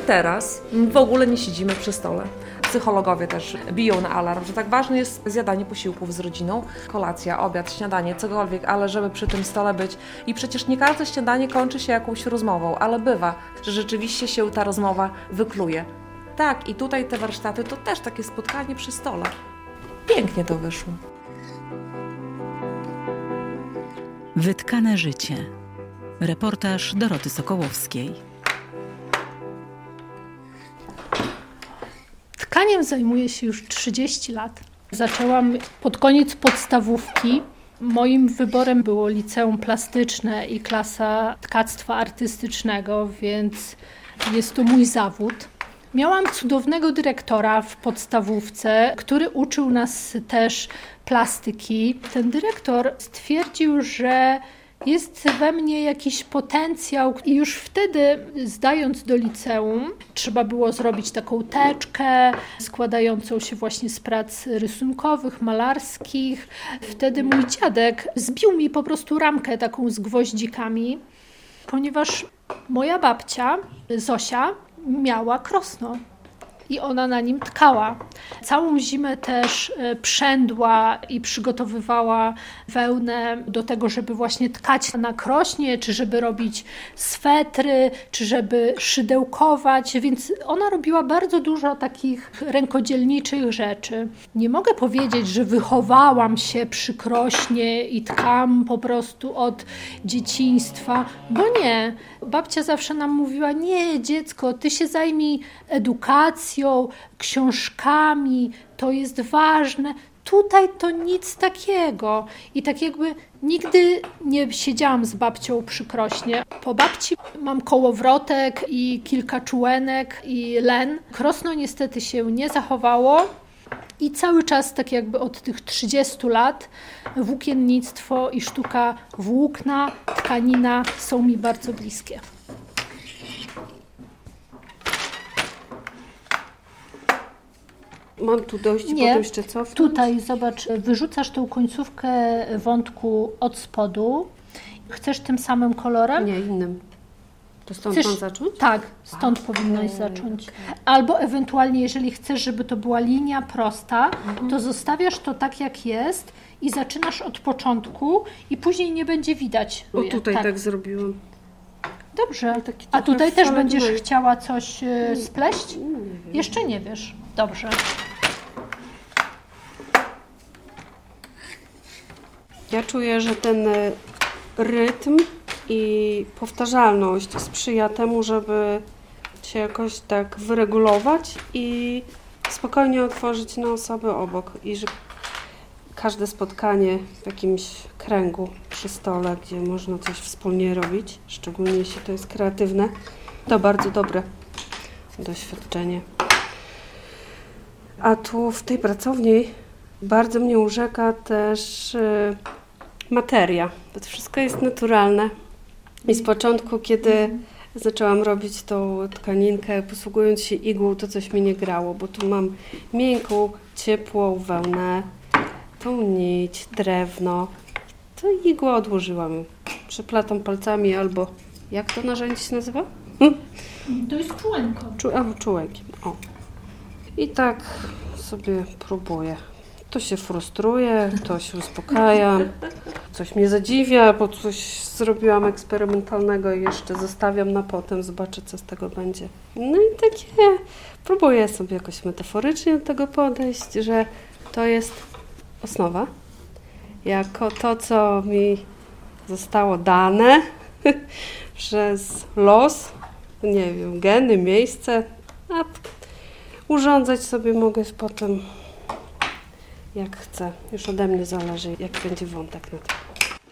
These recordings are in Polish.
teraz w ogóle nie siedzimy przy stole. Psychologowie też biją na alarm, że tak ważne jest zjadanie posiłków z rodziną, kolacja, obiad, śniadanie, cokolwiek, ale żeby przy tym stole być. I przecież nie każde śniadanie kończy się jakąś rozmową, ale bywa, że rzeczywiście się ta rozmowa wykluje. Tak, i tutaj te warsztaty to też takie spotkanie przy stole. Pięknie to wyszło. Wytkane życie. Reportaż Doroty Sokołowskiej. Tkaniem zajmuję się już 30 lat. Zaczęłam pod koniec podstawówki. Moim wyborem było liceum plastyczne i klasa tkactwa artystycznego, więc jest to mój zawód. Miałam cudownego dyrektora w podstawówce, który uczył nas też plastyki. Ten dyrektor stwierdził, że jest we mnie jakiś potencjał i już wtedy, zdając do liceum, trzeba było zrobić taką teczkę składającą się właśnie z prac rysunkowych, malarskich. Wtedy mój dziadek zbił mi po prostu ramkę taką z gwoździkami, ponieważ moja babcia, Zosia, miała krosno. I ona na nim tkała. Całą zimę też przędła i przygotowywała wełnę do tego, żeby właśnie tkać na krośnie, czy żeby robić swetry, czy żeby szydełkować, więc ona robiła bardzo dużo takich rękodzielniczych rzeczy. Nie mogę powiedzieć, że wychowałam się przy krośnie i tkam po prostu od dzieciństwa, bo nie. Babcia zawsze nam mówiła, nie dziecko, ty się zajmij edukacją, książkami, to jest ważne. Tutaj to nic takiego. I tak jakby nigdy nie siedziałam z babcią przy krośnie. Po babci mam kołowrotek i kilka czułenek i len. Krosno niestety się nie zachowało. I cały czas, tak jakby od tych 30 lat, włókiennictwo i sztuka włókna, tkanina są mi bardzo bliskie. Mam tu dojść i potem jeszcze cofnąć? Tutaj, zobacz, wyrzucasz tą końcówkę wątku od spodu. Chcesz tym samym kolorem? Nie, innym. To stąd mam zacząć? Tak, stąd powinnaś zacząć. Albo ewentualnie, jeżeli chcesz, żeby to była linia prosta, to zostawiasz to tak, jak jest i zaczynasz od początku i później nie będzie widać. O, tutaj tak zrobiłam. Dobrze. A tutaj też będziesz chciała coś spleść? Jeszcze nie wiesz. Dobrze. Ja czuję, że ten rytm i powtarzalność sprzyja temu, żeby się jakoś tak wyregulować i spokojnie otworzyć na osoby obok. I że każde spotkanie w jakimś kręgu przy stole, gdzie można coś wspólnie robić, szczególnie jeśli to jest kreatywne, to bardzo dobre doświadczenie. A tu w tej pracowni bardzo mnie urzeka też materia. To wszystko jest naturalne. I z początku, kiedy zaczęłam robić tą tkaninkę, posługując się igłą, to coś mi nie grało, bo tu mam miękką, ciepłą wełnę, tą nić, drewno. To igłę odłożyłam. Przeplatam palcami albo... Jak to narzędzie się nazywa? To jest czułenko. Czułekiem. O. I tak sobie próbuję. To się frustruje, to się uspokaja, coś mnie zadziwia, bo coś zrobiłam eksperymentalnego i jeszcze zostawiam na potem, zobaczę, co z tego będzie. No i takie, próbuję sobie jakoś metaforycznie do tego podejść, że to jest osnowa, jako to, co mi zostało dane przez los, nie wiem, geny, miejsce, a urządzać sobie mogę potem jak chcę. Już ode mnie zależy, jak będzie wątek na tym.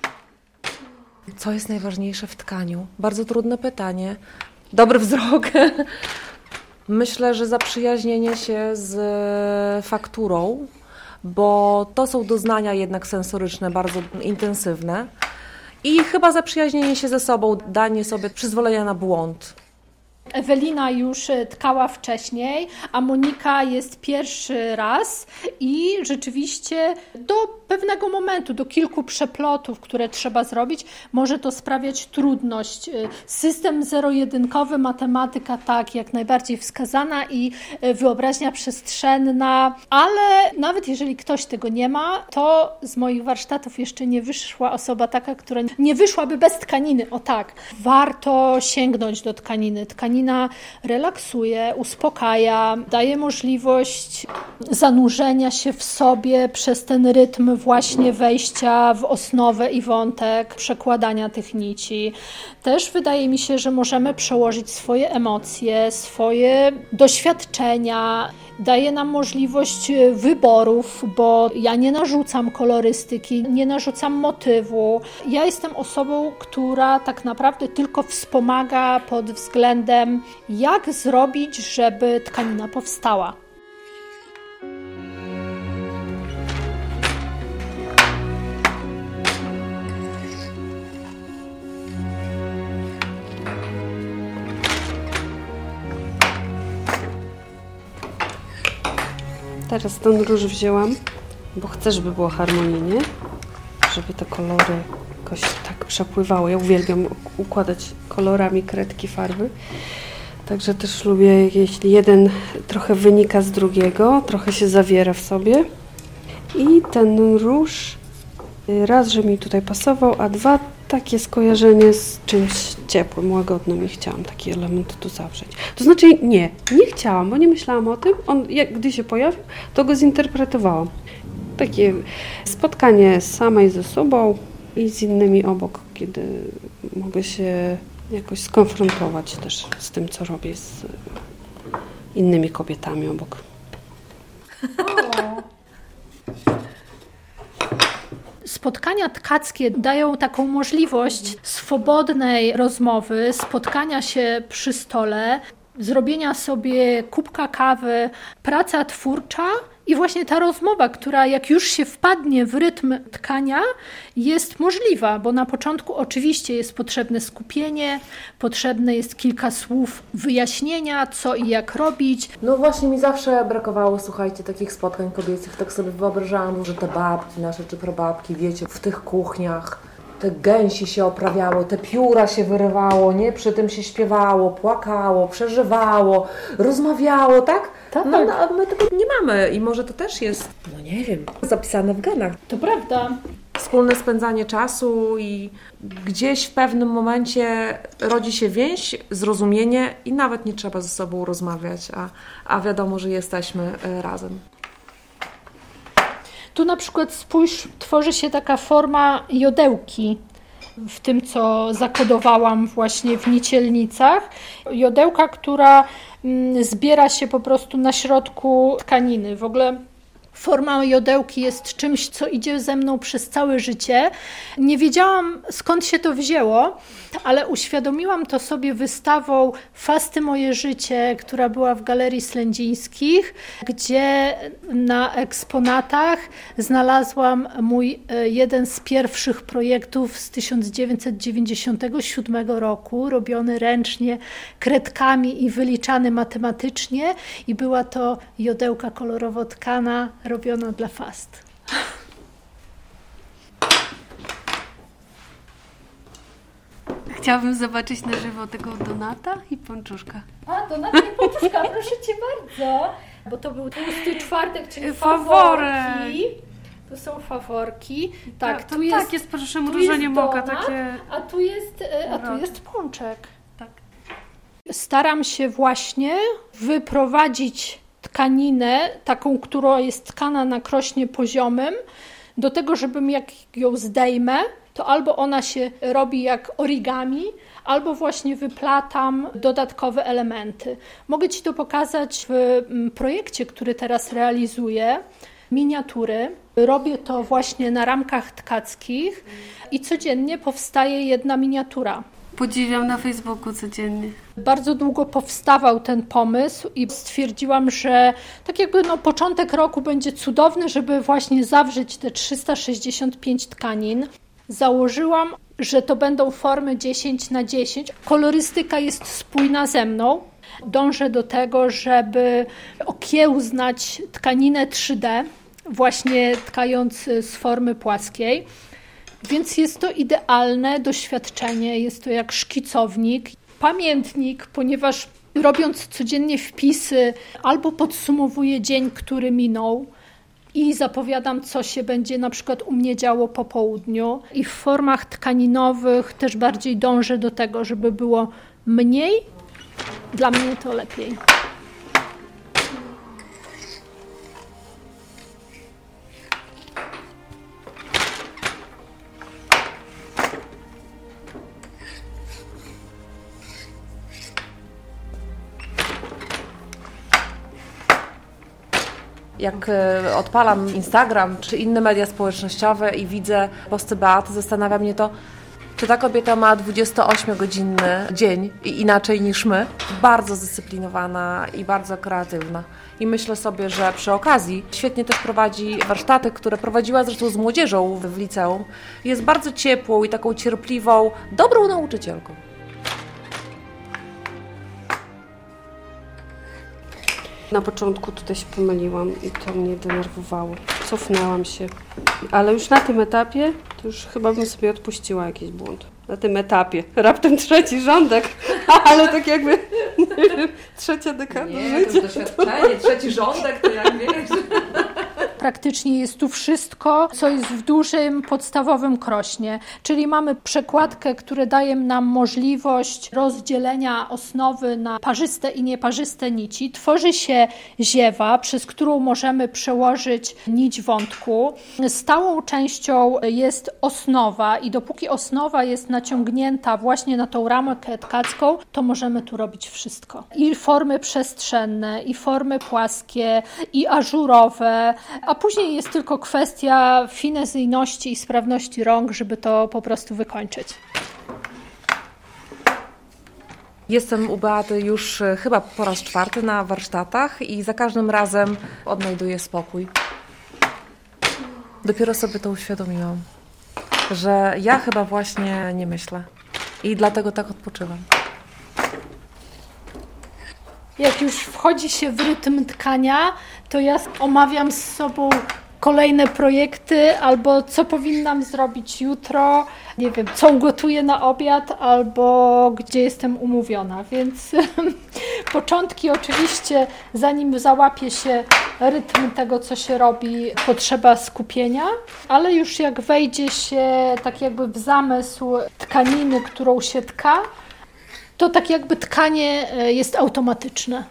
Co jest najważniejsze w tkaniu? Bardzo trudne pytanie. Dobry wzrok. Myślę, że zaprzyjaźnienie się z fakturą, bo to są doznania jednak sensoryczne, bardzo intensywne. I chyba zaprzyjaźnienie się ze sobą, danie sobie przyzwolenia na błąd. Ewelina już tkała wcześniej, a Monika jest pierwszy raz i rzeczywiście do pewnego momentu, do kilku przeplotów, które trzeba zrobić, może to sprawiać trudność. System zero-jedynkowy, matematyka tak, jak najbardziej wskazana i wyobraźnia przestrzenna, ale nawet jeżeli ktoś tego nie ma, to z moich warsztatów jeszcze nie wyszła osoba taka, która nie wyszłaby bez tkaniny. O tak, warto sięgnąć do tkaniny. Tkanina relaksuje, uspokaja, daje możliwość zanurzenia się w sobie przez ten rytm właśnie wejścia w osnowę i wątek, przekładania tych nici. Też wydaje mi się, że możemy przełożyć swoje emocje, swoje doświadczenia. Daje nam możliwość wyborów, bo ja nie narzucam kolorystyki, nie narzucam motywu. Ja jestem osobą, która tak naprawdę tylko wspomaga pod względem, jak zrobić, żeby tkanina powstała. Teraz ten róż wzięłam, bo chcę, żeby było harmonijnie, żeby te kolory jakoś tak przepływały. Ja uwielbiam układać kolorami kredki farby, także też lubię, jeśli jeden trochę wynika z drugiego, trochę się zawiera w sobie. I ten róż, raz, że mi tutaj pasował, a dwa, takie skojarzenie z czymś ciepłym, łagodnym i chciałam taki element tu zawrzeć. To znaczy nie chciałam, bo nie myślałam o tym. On, gdy się pojawił, to go zinterpretowałam. Takie spotkanie samej ze sobą i z innymi obok, kiedy mogę się jakoś skonfrontować też z tym, co robię z innymi kobietami obok. Spotkania tkackie dają taką możliwość swobodnej rozmowy, spotkania się przy stole, zrobienia sobie kubka kawy, praca twórcza i właśnie ta rozmowa, która jak już się wpadnie w rytm tkania, jest możliwa, bo na początku oczywiście jest potrzebne skupienie, potrzebne jest kilka słów wyjaśnienia, co i jak robić. No właśnie mi zawsze brakowało, słuchajcie, takich spotkań kobiecych. Tak sobie wyobrażałam, że te babki nasze czy prababki, wiecie, w tych kuchniach te gęsi się oprawiało, te pióra się wyrywało, nie? Przy tym się śpiewało, płakało, przeżywało, rozmawiało, tak? Tak. No, a my tego nie mamy i może to też jest, no nie wiem, zapisane w genach. To prawda. Wspólne spędzanie czasu i gdzieś w pewnym momencie rodzi się więź, zrozumienie i nawet nie trzeba ze sobą rozmawiać, a wiadomo, że jesteśmy razem. Tu na przykład spójrz, tworzy się taka forma jodełki w tym, co zakodowałam właśnie w nicielnicach. Jodełka, która zbiera się po prostu na środku tkaniny. W ogóle forma jodełki jest czymś, co idzie ze mną przez całe życie. Nie wiedziałam, skąd się to wzięło, ale uświadomiłam to sobie wystawą Fasty moje życie, która była w Galerii Slędzińskich, gdzie na eksponatach znalazłam mój jeden z pierwszych projektów z 1997 roku, robiony ręcznie kredkami i wyliczany matematycznie i była to jodełka kolorowo tkana, robiona dla fast. Chciałabym zobaczyć na żywo tego Donata i Pączuszka. A, Donata i Pączuszka, proszę Cię bardzo. Bo to był tłusty czwartek, czyli Faworek. faworki. To są faworki. Tak, to tu jest, tak jest, proszę, tu mrużenie jest moka, donat, takie... a tu jest pączek. Tak. Staram się właśnie wyprowadzić tkaninę, taką, która jest tkana na krośnie poziomym, do tego, żebym jak ją zdejmę, to albo ona się robi jak origami, albo właśnie wyplatam dodatkowe elementy. Mogę Ci to pokazać w projekcie, który teraz realizuję, miniatury. Robię to właśnie na ramkach tkackich i codziennie powstaje jedna miniatura. Podziwiam na Facebooku codziennie. Bardzo długo powstawał ten pomysł i stwierdziłam, że tak jakby początek roku będzie cudowny, żeby właśnie zawrzeć te 365 tkanin. Założyłam że to będą formy 10x10. Kolorystyka jest spójna ze mną. Dążę do tego, żeby okiełznać tkaninę 3D, właśnie tkając z formy płaskiej. Więc jest to idealne doświadczenie, jest to jak szkicownik, pamiętnik, ponieważ robiąc codziennie wpisy albo podsumowuję dzień, który minął i zapowiadam, co się będzie na przykład u mnie działo po południu. I w formach tkaninowych też bardziej dążę do tego, żeby było mniej, dla mnie to lepiej. Jak odpalam Instagram czy inne media społecznościowe i widzę posty Beaty, zastanawia mnie to, czy ta kobieta ma 28-godzinny dzień i inaczej niż my. Bardzo zdyscyplinowana i bardzo kreatywna. I myślę sobie, że przy okazji świetnie też prowadzi warsztaty, które prowadziła zresztą z młodzieżą w liceum. Jest bardzo ciepłą i taką cierpliwą, dobrą nauczycielką. Na początku tutaj się pomyliłam i to mnie denerwowało. Cofnęłam się. Ale już na tym etapie, to już chyba bym sobie odpuściła jakiś błąd. Na tym etapie. Raptem 3. rządek, ale tak jakby, nie wiem, 3. dekada życia. to doświadczenie, 3. rządek, to jak wiesz. Praktycznie jest tu wszystko, co jest w dużym, podstawowym krośnie. Czyli mamy przekładkę, która daje nam możliwość rozdzielenia osnowy na parzyste i nieparzyste nici. Tworzy się ziewa, przez którą możemy przełożyć nić wątku. Stałą częścią jest osnowa i dopóki osnowa jest naciągnięta właśnie na tą ramkę tkacką, to możemy tu robić wszystko. I formy przestrzenne, i formy płaskie, i ażurowe, a później jest tylko kwestia finezyjności i sprawności rąk, żeby to po prostu wykończyć. Jestem u Beaty już chyba po raz 4. na warsztatach i za każdym razem odnajduję spokój. Dopiero sobie to uświadomiłam, że ja chyba właśnie nie myślę i dlatego tak odpoczywam. Jak już wchodzi się w rytm tkania, to ja omawiam z sobą kolejne projekty albo co powinnam zrobić jutro, nie wiem, co ugotuję na obiad albo gdzie jestem umówiona, więc początki oczywiście, zanim załapie się rytm tego, co się robi, potrzeba skupienia, ale już jak wejdzie się tak jakby w zamysł tkaniny, którą się tka, to tak jakby tkanie jest automatyczne.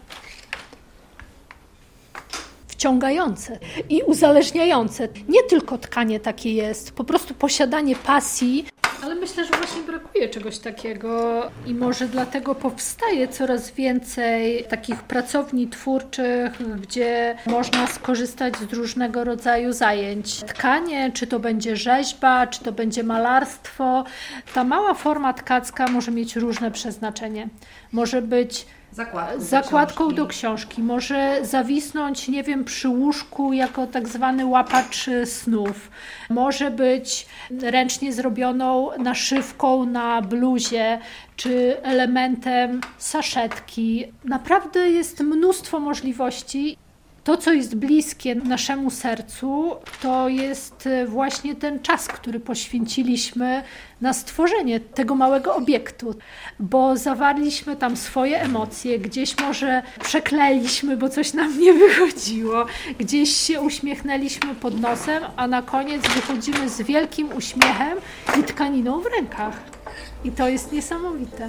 Wciągające i uzależniające. Nie tylko tkanie takie jest, po prostu posiadanie pasji. Ale myślę, że właśnie brakuje czegoś takiego i może dlatego powstaje coraz więcej takich pracowni twórczych, gdzie można skorzystać z różnego rodzaju zajęć. Tkanie, czy to będzie rzeźba, czy to będzie malarstwo. Ta mała forma tkacka może mieć różne przeznaczenie. Może być zakładką do książki, może zawisnąć, nie wiem, przy łóżku jako tak zwany łapacz snów. Może być ręcznie zrobioną naszywką na bluzie, czy elementem saszetki. Naprawdę jest mnóstwo możliwości. To, co jest bliskie naszemu sercu, to jest właśnie ten czas, który poświęciliśmy na stworzenie tego małego obiektu, bo zawarliśmy tam swoje emocje, gdzieś może przekleiliśmy, bo coś nam nie wychodziło, gdzieś się uśmiechnęliśmy pod nosem, a na koniec wychodzimy z wielkim uśmiechem i tkaniną w rękach. I to jest niesamowite.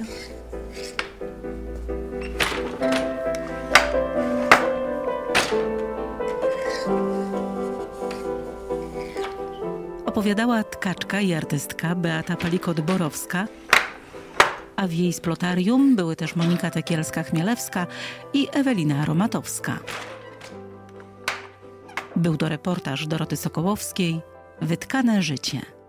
Opowiadała tkaczka i artystka Beata Palikot-Borowska, a w jej splotarium były też Monika Tekielska-Chmielewska i Ewelina Aromatowska. Był to reportaż Doroty Sokołowskiej, Wytkane życie.